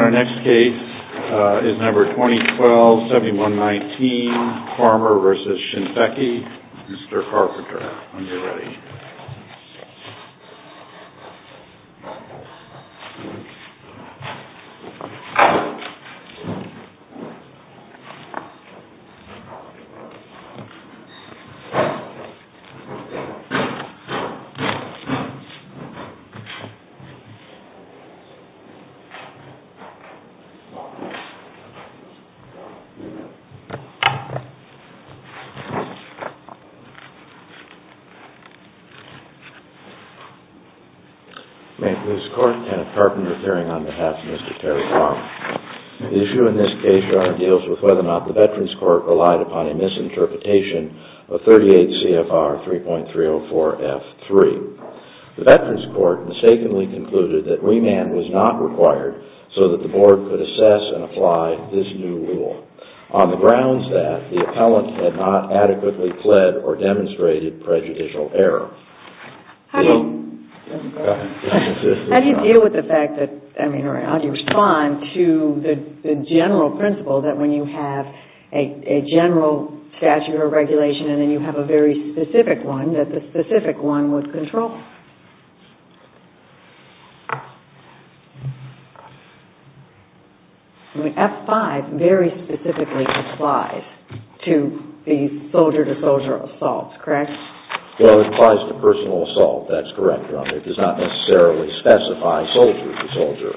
our next case is number 2012-7119, Farmer v. Shinseki. Mr. Carpenter, when you're ready. Carpenter appearing on behalf of Mr. Terry Farmer. The issue in this case, Your Honor, deals with whether or not the Veterans Court relied upon a misinterpretation of 38 CFR 3.304F3. The Veterans Court mistakenly concluded that remand was not required so that the Board could assess and apply this new rule, on the grounds that the appellant had not adequately pled or demonstrated prejudicial error. How do you deal with the fact that, or how do you respond to the general principle that when you have a general statute or regulation and then you have a very specific one, that the specific one would control? F5 very specifically applies to these soldier-to-soldier assaults, correct? Well, it applies to personal assault. That's correct, Your Honor. It does not necessarily specify soldier-to-soldier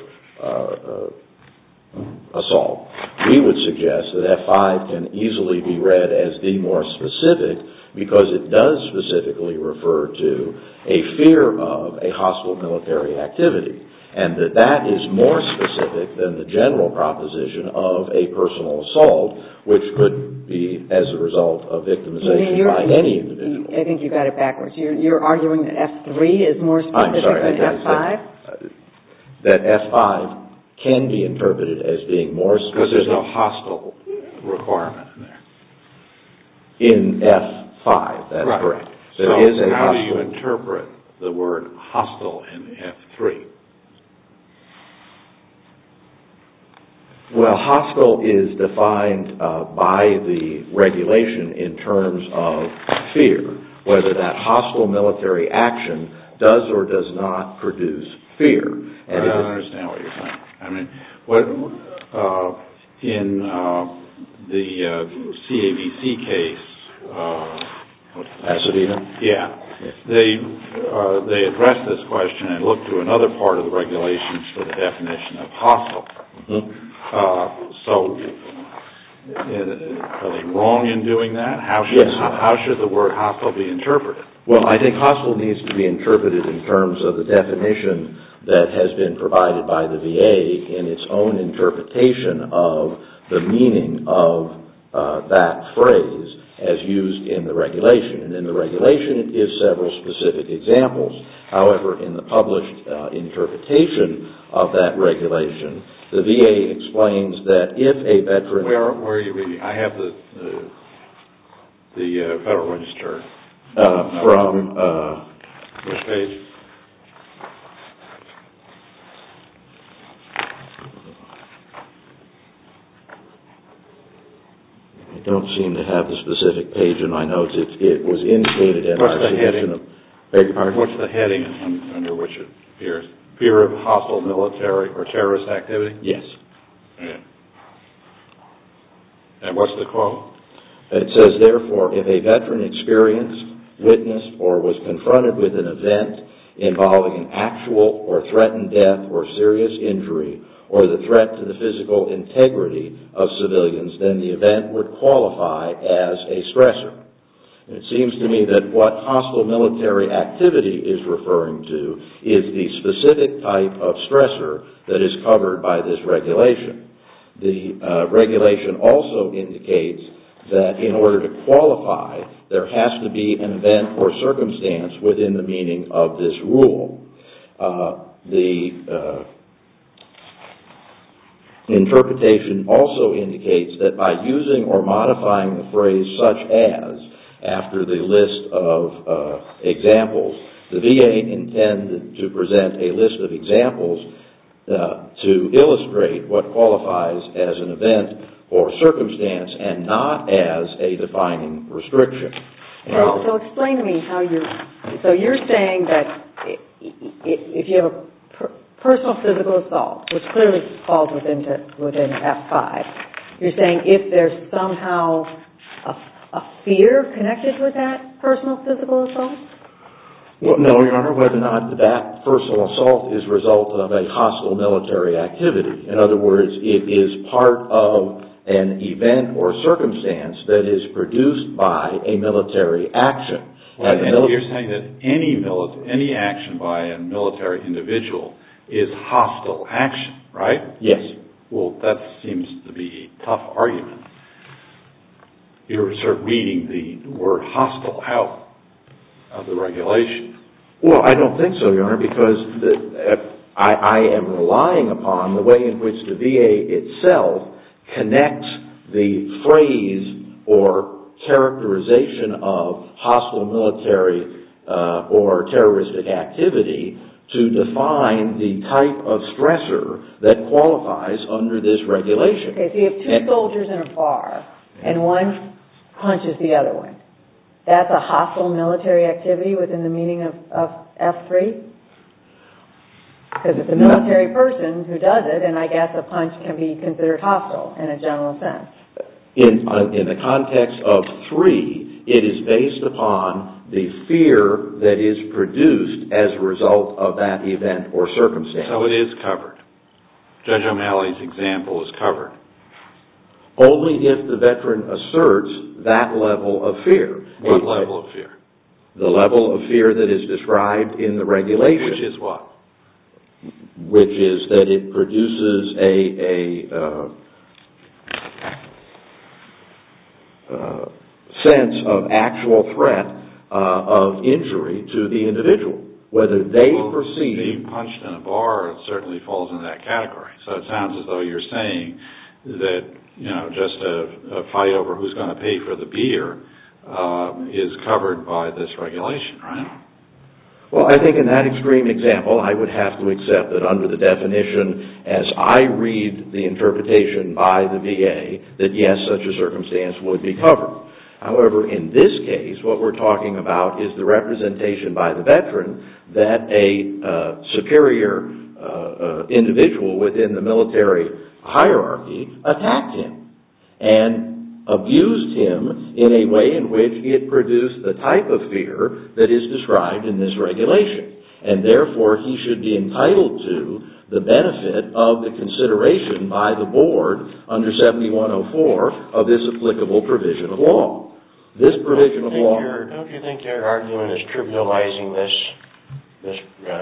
assault. We would suggest that F5 can easily be read as the more specific because it does specifically refer to a fear of a hostile military activity, and that is more specific than the general proposition of a personal assault, which could be as a result of victimization by any individual. I think you got it backwards. You're arguing that F3 is more specific than F5? That F5 can be interpreted as being more specific. Because there's no hostile requirement in there. In F5, that's correct. So how do you interpret the word hostile in F3? Well, hostile is defined by the regulation in terms of fear, whether that hostile military action does or does not produce fear. I don't understand what you're saying. In the CAVC case, Pasadena? Yeah. They addressed this question and looked to another part of the regulations for the definition of hostile. So, are they wrong in doing that? How should the word hostile be interpreted? Well, I think hostile needs to be interpreted in terms of the definition that has been provided by the VA in its own interpretation of the meaning of that phrase as used in the regulation. And in the regulation, it gives several specific examples. However, in the published interpretation of that regulation, the VA explains that if a veteran... Where are you reading? I have the Federal Register. From... Which page? I don't seem to have the specific page in my notes. It was indicated in our submission of... What's the heading under which it appears? Fear of hostile military or terrorist activity? Yes. Yeah. And what's the quote? It says, therefore, if a veteran experienced, witnessed, or was confronted with an event involving an actual or threatened death or serious injury or the threat to the physical integrity of civilians, then the event would qualify as a stressor. It seems to me that what hostile military activity is referring to is the specific type of stressor that is covered by this regulation. The regulation also indicates that in order to qualify, there has to be an event or circumstance within the meaning of this rule. The interpretation also indicates that by using or modifying the phrase such as after the list of examples, the VA intended to present a list of examples to illustrate what qualifies as an event or circumstance and not as a defining restriction. So explain to me how you're saying that if you have a personal physical assault, which clearly falls within F5, you're saying if there's somehow a fear connected with that personal physical assault? Well, no, Your Honor, whether or not that personal assault is a result of a hostile military activity. In other words, it is part of an event or circumstance that is produced by a military action. Right, and you're saying that any action by a military individual is hostile action, right? Yes. Well, that seems to be a tough argument. You're sort of reading the word hostile out of the regulation. Well, I don't think so, Your Honor, because I am relying upon the way in which the VA itself connects the phrase or characterization of hostile military or terroristic activity to define the type of stressor that qualifies under this regulation. Okay, so you have two soldiers in a bar, and one punches the other one. That's a hostile military activity within the meaning of F3? Because it's a military person who does it, and I guess a punch can be considered hostile in a general sense. In the context of 3, it is based upon the fear that is produced as a result of that event or circumstance. So it is covered. Judge O'Malley's example is covered. Only if the veteran asserts that level of fear. What level of fear? The level of fear that is described in the regulation. Which is what? Which is that it produces a sense of actual threat of injury to the individual. Whether they perceive... Being punched in a bar certainly falls in that category. So it sounds as though you're saying that, just a fight over who's going to pay for the beer is covered by this regulation, right? Well, I think in that extreme example, I would have to accept that under the definition, as I read the interpretation by the VA, that yes, such a circumstance would be covered. However, in this case, what we're talking about is the representation by the veteran that a superior individual within the military hierarchy attacked him and abused him in a way in which it produced the type of fear that is described in this regulation. And therefore, he should be entitled to the benefit of the consideration by the board under 7104 of this applicable provision of law. This provision of law... Don't you think your argument is trivializing this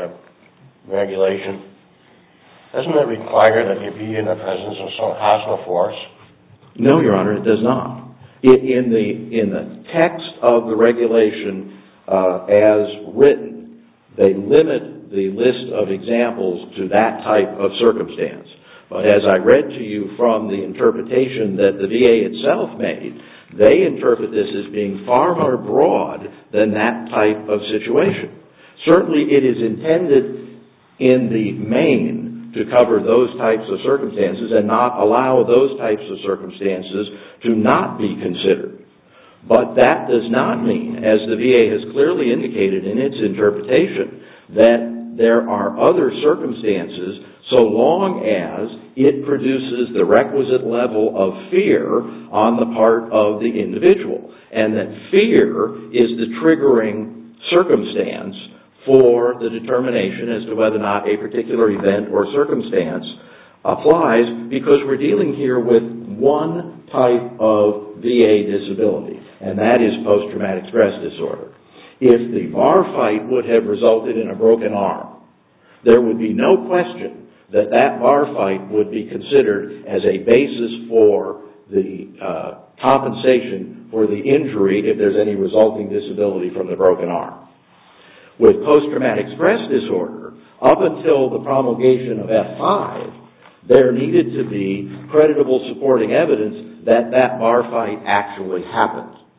regulation? Doesn't it require that you be in the presence of some hostile force? No, Your Honor, it does not. In the text of the regulation as written, they limit the list of examples to that type of circumstance. But as I read to you from the interpretation that the VA itself made, they interpret this as being far more broad than that type of situation. Certainly it is intended in the main to cover those types of circumstances and not allow those types of circumstances to not be considered. But that does not mean, as the VA has clearly indicated in its interpretation, that there are other circumstances so long as it produces the requisite level of fear on the part of the individual, and that fear is the triggering circumstance for the determination as to whether or not a particular event or circumstance applies, because we're dealing here with one type of VA disability, and that is post-traumatic stress disorder. If the bar fight would have resulted in a broken arm, there would be no question that that bar fight would be considered as a basis for the compensation for the injury if there's any resulting disability from the broken arm. With post-traumatic stress disorder, up until the promulgation of F5, there needed to be creditable supporting evidence that that bar fight actually happened.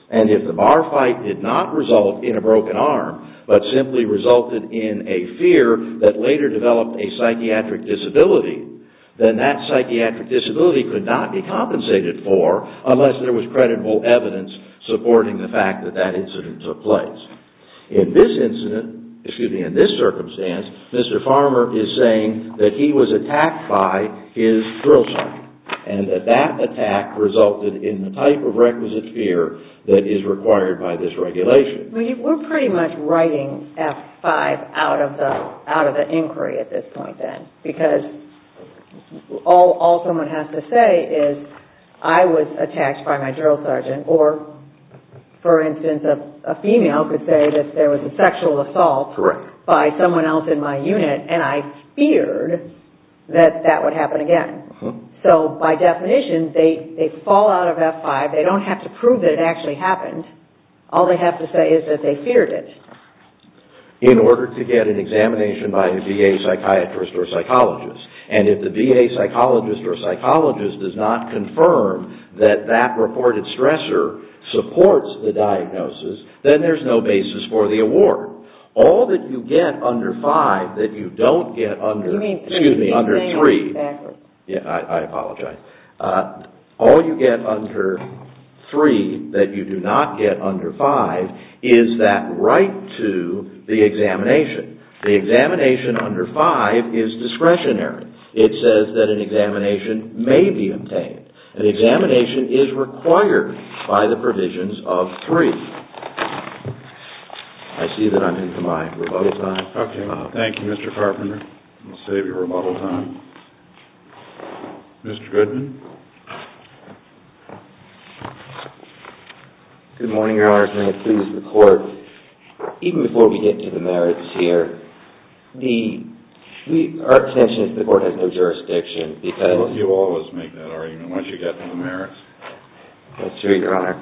And if the bar fight did not result in a broken arm, but simply resulted in a fear that later developed a psychiatric disability, then that psychiatric disability could not be compensated for unless there was credible evidence supporting the fact that that incident took place. In this circumstance, Mr. Farmer is saying that he was attacked by his drill sergeant, and that attack resulted in the type of requisite fear that is required by this regulation. We're pretty much writing F5 out of the inquiry at this point then, because all someone has to say is, I was attacked by my drill sergeant, or, for instance, a female could say that there was a sexual assault by someone else in my unit, and I feared that would happen again. So, by definition, they fall out of F5. They don't have to prove that it actually happened. All they have to say is that they feared it. In order to get an examination by a VA psychiatrist or psychologist. And if the VA psychologist or psychologist does not confirm that that reported stressor supports the diagnosis, then there's no basis for the award. All that you get under 5 that you don't get under, under 3. Yeah, I apologize. All you get under 3 that you do not get under 5 is that right to the examination. The examination under 5 is discretionary. It says that an examination may be obtained. An examination is required by the provisions of 3. I see that I'm into my rebuttal time. Okay. Thank you, Mr. Carpenter. We'll save your rebuttal time. Mr. Goodman? Good morning, Your Honors. May it please the Court. Even before we get to the merits here, our contention is the Court has no jurisdiction because... Well, you always make that argument once you get to the merits. That's true, Your Honor.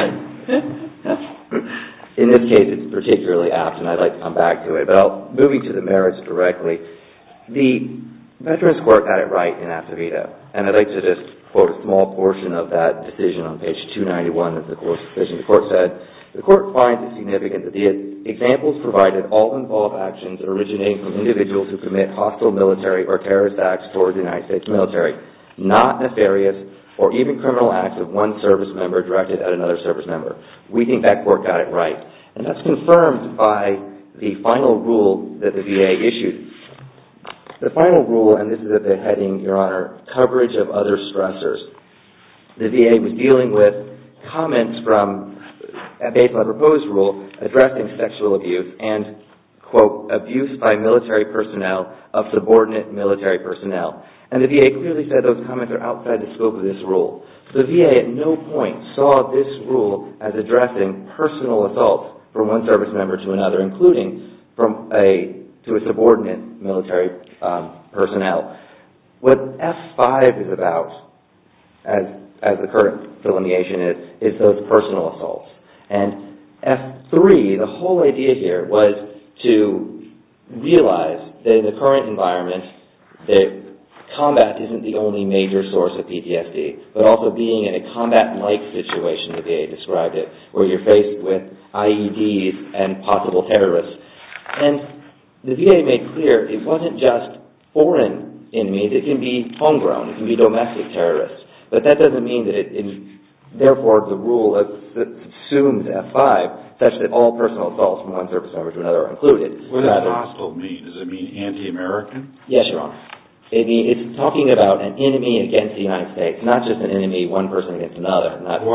In this case, it's particularly apt, and I'd like to come back to it. But moving to the merits directly, the Veterans Court got it right in Acevedo. And I'd like to just quote a small portion of that decision on page 291 of the Court's decision. The Court said, the Court finds it significant that the examples provided all involve actions originating from individuals who commit hostile military or terrorist acts toward the United States military, not nefarious or even criminal acts of one service member directed at another service member. We think that Court got it right. And that's confirmed by the final rule that the VA issued. The final rule, and this is at the heading, Your Honor, coverage of other stressors. The VA was dealing with comments from, based on the proposed rule, addressing sexual abuse and, quote, abuse by military personnel of subordinate military personnel. And the VA clearly said those comments are outside the scope of this rule. The VA at no point saw this rule as addressing personal assaults from one service member to another, including to a subordinate military personnel. What F5 is about, as the current delineation is those personal assaults. And F3, the whole idea here was to realize that in the current environment, that combat isn't the only major source of PTSD, but also being in a combat-like situation, the VA described it, where you're faced with IEDs and possible terrorists. And the VA made clear it wasn't just foreign enemies, it can be homegrown, it can be domestic terrorists. But that doesn't mean that therefore the rule assumes F5 such that all personal assaults from one service member to another are included. What does hostile mean? Does it mean anti-American? Yes, Your Honor. It's talking about an enemy against the United States, not just an enemy, one person against another.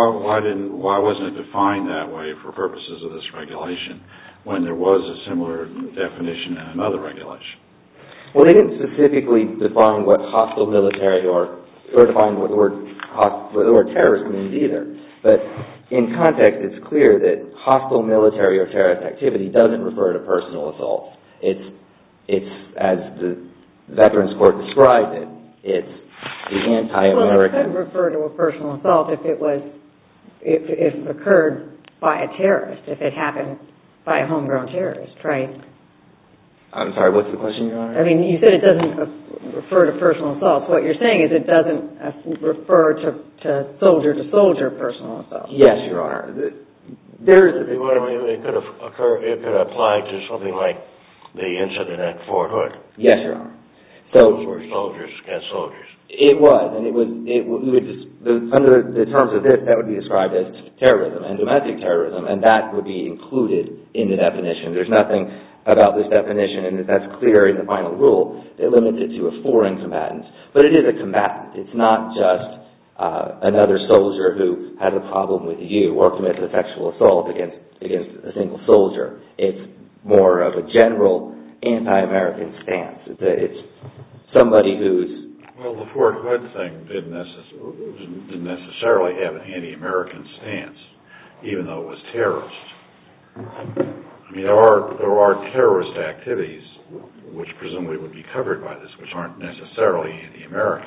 Why wasn't it defined that way for purposes of this regulation when there was a similar definition in another regulation? Well, they didn't specifically define what hostile military or define what the word terrorist means either. But in context, it's clear that hostile military or terrorist activity doesn't refer to personal assaults. It's as the Veterans Court described it, it's the anti-American. Well, it could refer to a personal assault if it occurred by a terrorist, if it happened by a homegrown terrorist, right? I'm sorry, what's the question, Your Honor? I mean, you said it doesn't refer to personal assaults. What you're saying is it doesn't refer to soldier-to-soldier personal assaults. Yes, Your Honor. It could apply to something like the incident at Fort Hood. Yes, Your Honor. Those were soldiers against soldiers. It was, and it would under the terms of this, that would be described as terrorism and domestic terrorism, and that would be included in the definition. There's nothing about this definition, and that's clear in the final rule, that limits it to a foreign combatant. But it is a combatant. It's not just another soldier who has a problem with you or commits a sexual assault against a single soldier. It's more of a general anti-American stance. It's somebody who's... Well, the Fort Hood thing didn't necessarily have an anti-American stance, even though it was terrorist. I mean, there are terrorist activities which presumably would be covered by this, which aren't necessarily anti-American.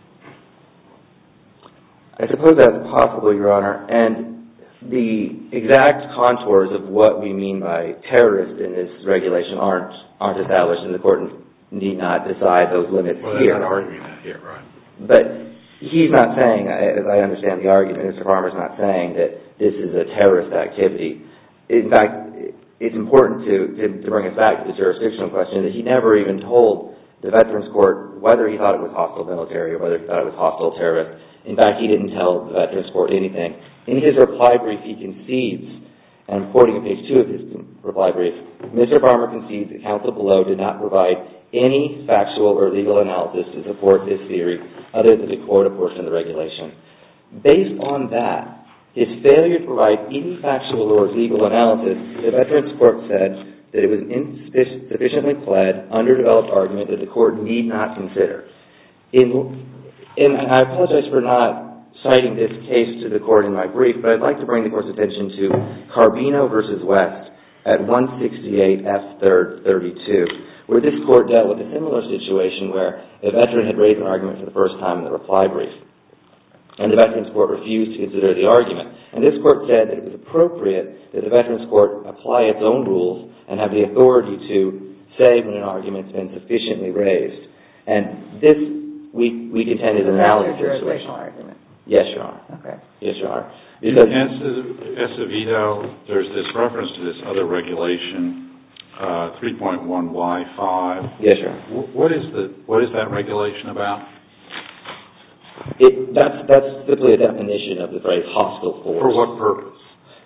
I suppose that's possible, Your Honor, and the exact contours of what we mean by terrorist in this regulation aren't established, and the court need not decide those limits here. They're not arguing that here, right? But he's not saying, as I understand the argument, Mr. Farmer's not saying that this is a terrorist activity. In fact, it's important to bring us back to the jurisdictional question that he never even told the Veterans Court whether he thought it was hostile military or whether he thought it was hostile terrorist. In fact, he didn't tell the Veterans Court anything. In his reply brief, he concedes, and I'm quoting on page 2 of his reply brief, Mr. Farmer concedes that counsel below did not provide any factual or legal analysis to support this theory other than to quote a portion of the regulation. Based on that, his failure to provide any factual or legal analysis, the Veterans Court said that it was an insufficiently pled, underdeveloped argument that the court need not consider. And I apologize for not citing this case to the court in my brief, but I'd like to bring the court's attention to Carbino v. West at 168 F. 3rd 32, where this court dealt with a similar situation where a veteran had raised an argument for the first time in the reply brief, and the Veterans Court refused to consider the argument. And this court said that it was appropriate that the Veterans Court apply its own rules and have the authority to say when an argument's been sufficiently raised. And this, we contend, is an analogous situation. That's a jurisdictional argument. Yes, Your Honor. Okay. Yes, Your Honor. In Acevedo, there's this reference to this other regulation, 3.1Y5. Yes, Your Honor. What is that regulation about? That's simply a definition of the phrase hostile force. For what purpose?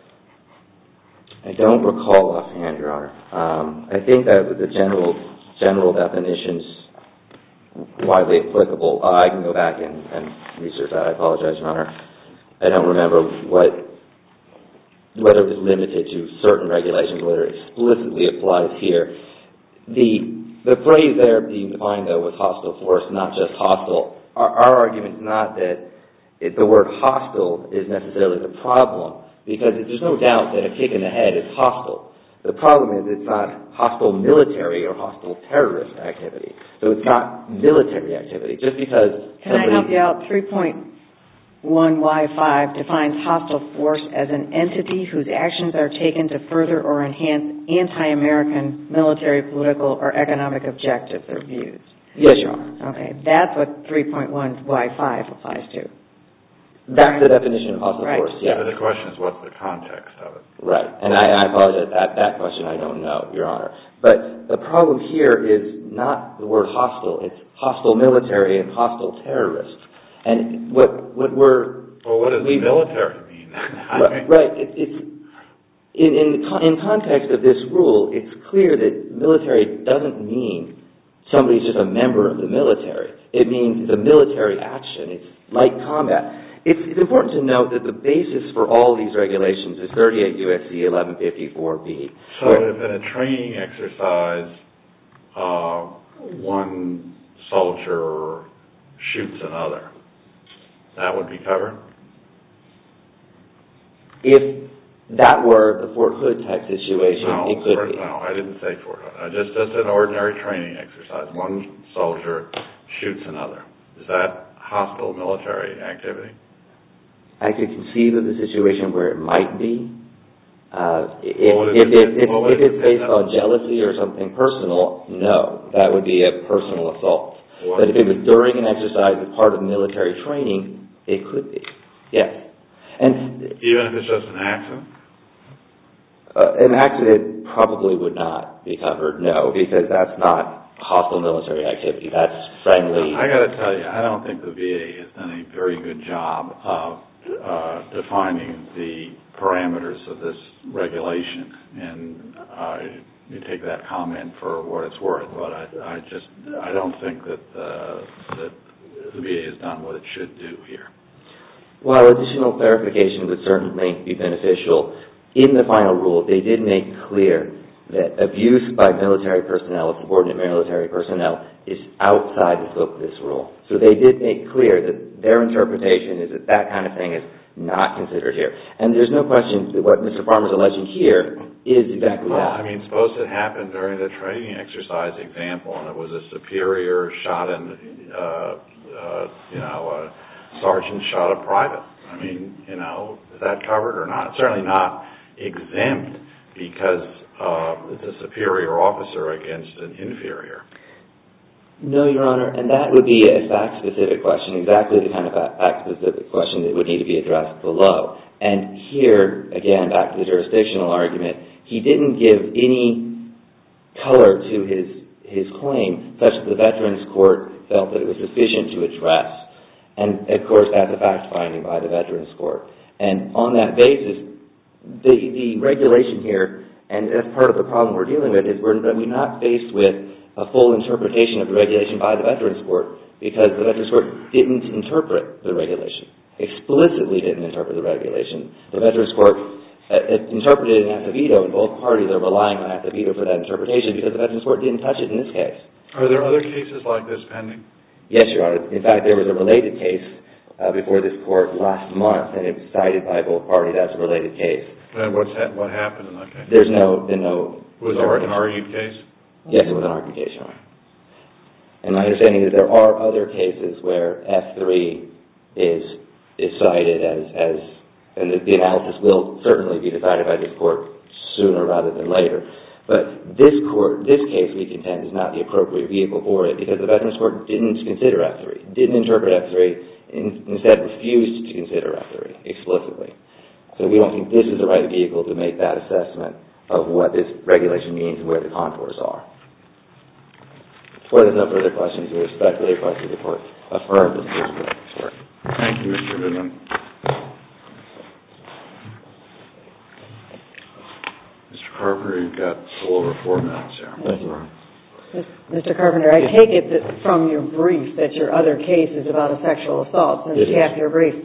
I don't recall offhand, Your Honor. I think that the general definition's widely applicable. I can go back and research that. I apologize, Your Honor. I don't remember whether it was limited to certain regulations, whether it explicitly applies here. The phrase there being defined, though, with hostile force, not just hostile. Our argument is not that the word hostile is necessarily the problem, because there's no doubt that a kick in the head is hostile. The problem is it's not hostile military or hostile terrorist activity. So it's not military activity. Just because Can I help you out? 3.1Y5 defines hostile force as an entity whose actions are taken to further or enhance anti-American military, political, or economic objectives or views. Yes, Your Honor. Okay, that's what 3.1Y5 applies to. That's the definition of hostile force, yeah. But the question is, what's the context of it? Right, and I apologize. That question I don't know, Your Honor. But the problem here is not the word hostile. It's hostile military and hostile terrorist. And what does military mean? Right. In context of this rule, it's clear that military doesn't mean somebody's just a member of the military. It means it's a military action. It's light combat. It's important to note that the basis for all these regulations is 38 U.S.C. 1154B. So if in a training exercise, one soldier shoots another, that would be covered? If that were the Fort Hood type situation, it could be. No, I didn't say Fort Hood. Just an ordinary training exercise. One soldier shoots another. Is that hostile military activity? I could conceive of a situation where it might be. If it's based on jealousy or something personal, no. That would be a personal assault. But if it was during an exercise as part of military training, it could be. Yes. And even if it's just an accident? An accident probably would not be covered, no, because that's not hostile military activity. That's friendly. I got to tell you, I don't think the VA has done a very good job of defining the parameters of this regulation, and you take that comment for what it's worth, but I don't think that the VA has done what it should do here. While additional clarification would certainly be beneficial, in the final rule they did make clear that abuse by military personnel, subordinate military personnel, is outside the scope of this rule. So they did make clear that their interpretation is that that kind of thing is not considered here. And there's no question that what Mr. Farmer's alleging here is exactly that. I mean, suppose it happened during the training exercise example, and it was a superior shot and, a sergeant shot a private. I mean, is that covered or not? It's certainly not exempt because it's a superior officer against an inferior. No, Your Honor, and that would be a fact-specific question, exactly the kind of fact-specific question that would need to be addressed below. And here, again, back to the jurisdictional argument, he didn't give any color to his claim such that the Veterans Court felt that it was sufficient to address. And, of course, that's a fact-finding by the Veterans Court. And on that basis, the regulation here, and that's part of the problem we're dealing with, is we're not faced with a full interpretation of the regulation by the Veterans Court because the Veterans Court didn't interpret the regulation, explicitly didn't interpret the regulation. The Veterans Court interpreted it in Acevedo, and both parties are relying on Acevedo for that interpretation because the Veterans Court didn't touch it in this case. Are there other cases like this pending? Yes, Your Honor. In fact, there was a related case before this court last month, and it was cited by both parties as a related case. And what happened in that case? There's been no... Was there an argued case? Yes, it was an argued case, Your Honor. And my understanding is there are other cases where F3 is cited as and the analysis will certainly be decided by this court sooner rather than later. But this case, we contend, is not the appropriate vehicle for it because the Veterans Court didn't consider F3, didn't interpret F3, instead refused to consider F3 explicitly. So we don't think this is the right vehicle to make that assessment of what this regulation means and where the contours are. Before there's no further questions, we respectfully request that the court affirm the decision of the Veterans Court. Thank you, Mr. Goodman. Mr. Carpenter, you've got a little over 4 minutes here. Thank you, Your Honor. Mr. Carpenter, I take it that from your brief that your other case is about a sexual assault, since half your brief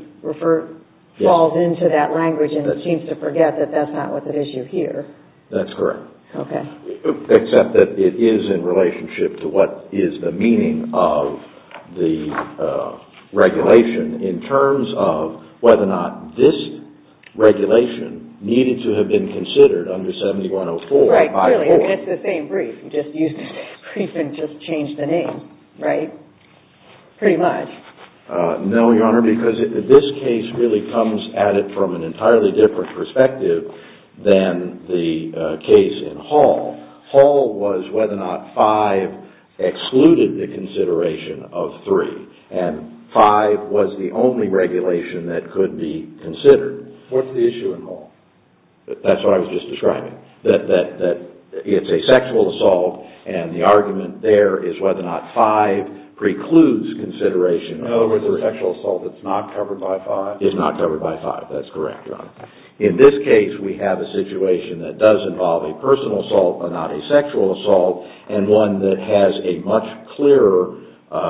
falls into that language and seems to forget that that's not what's at issue here. That's correct. Okay. Except that it is in relationship to what is the meaning of the regulation in terms of whether or not this regulation needed to have been considered under 7104 right, by clearly. the court. I mean, it's the same brief. You just used the same brief and just changed the name, right? Pretty much. No, Your Honor, because this case really comes at it from an entirely different perspective than the case in Hall. Hall was whether or not 5 excluded the consideration of 3, and 5 was the only regulation that could be considered. What's the issue in Hall? That's what I was just describing, that it's a sexual assault, and the argument there is whether or not 5 precludes consideration. In other words, a sexual assault that's not covered by 5? Is not covered by 5, that's correct, Your Honor. In this case, we have a situation that does involve a personal assault but not a sexual assault, and one that has a much clearer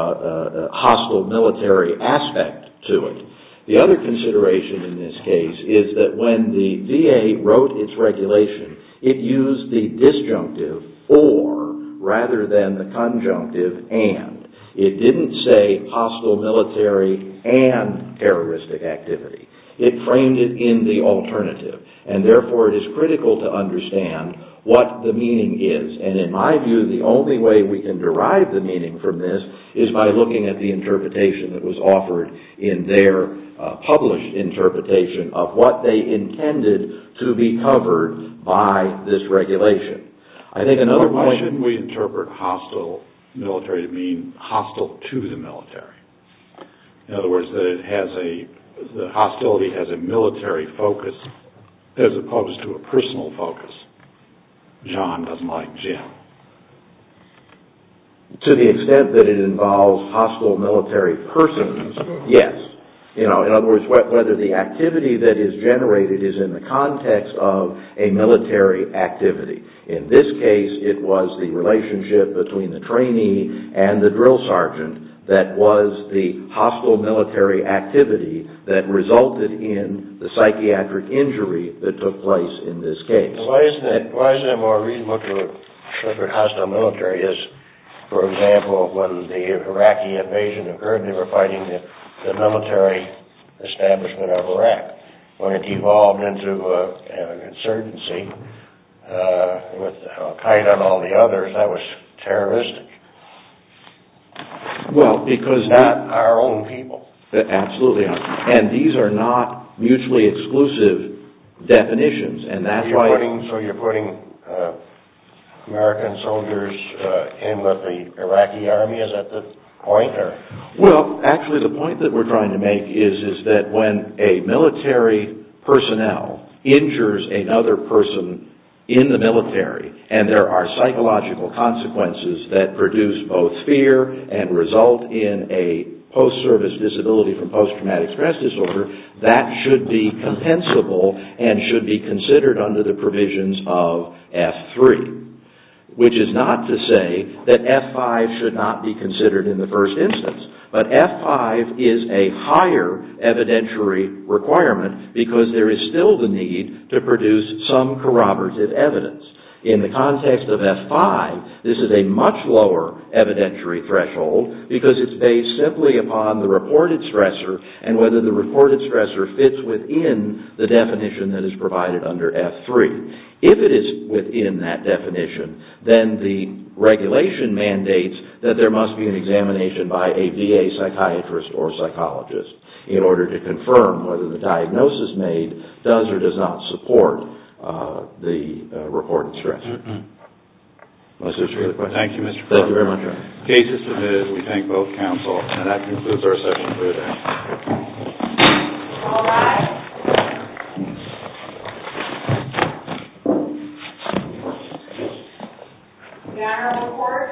hostile military aspect to it. The other consideration in this case is that when the VA wrote its regulation, it used the disjunctive or rather than the conjunctive and. It didn't say hostile military and terroristic activity. It framed it in the alternative, and therefore it is critical to understand what the meaning is. And in my view, the only way we can derive the meaning from this is by looking at the interpretation that was offered in their published interpretation of what they intended to be covered by this regulation. I think another point... Why shouldn't we interpret hostile military to mean hostile to the military? In other words, that the hostility has a military focus as opposed to a personal focus. John doesn't like Jim. To the extent that it involves hostile military persons, yes. In other words, whether the activity that is generated is in the context of a military activity. In this case, it was the relationship between the trainee and the drill sergeant that was the hostile military activity that resulted in the psychiatric injury that took place in this case. Why isn't it more reasonable to interpret hostile military as, for example, when the Iraqi invasion occurred, they were fighting the military establishment of Iraq. When it evolved into an insurgency with Al-Qaeda and all the others, that was terroristic. Well, because not our own people. Absolutely not. And these are not mutually exclusive definitions, and that's why... So you're putting American soldiers in with the Iraqi army? Is that the point? Or? Well, actually, the point that we're trying to make is that when a military personnel injures another person in the military, and there are psychological consequences that produce both fear and result in a post-service disability from post-traumatic stress disorder, that should be compensable and should be considered under the provisions of F3. Which is not to say that F5 should not be considered in the first instance. But F5 is a higher evidentiary requirement because there is still the need to produce some corroborative evidence. In the context of F5, this is a much lower evidentiary threshold because it's based simply upon the reported stressor and whether the reported stressor fits within the definition that is provided under F3. If it is within that definition, then the regulation mandates that there must be an examination by a VA psychiatrist or psychologist in order to confirm whether the diagnosis made does or does not support the reported stressor. Unless there's further questions. Thank you, Mr. Thank you very much. Case is submitted. We thank both counsel, and that concludes our session for today. All rise. The Honorable Court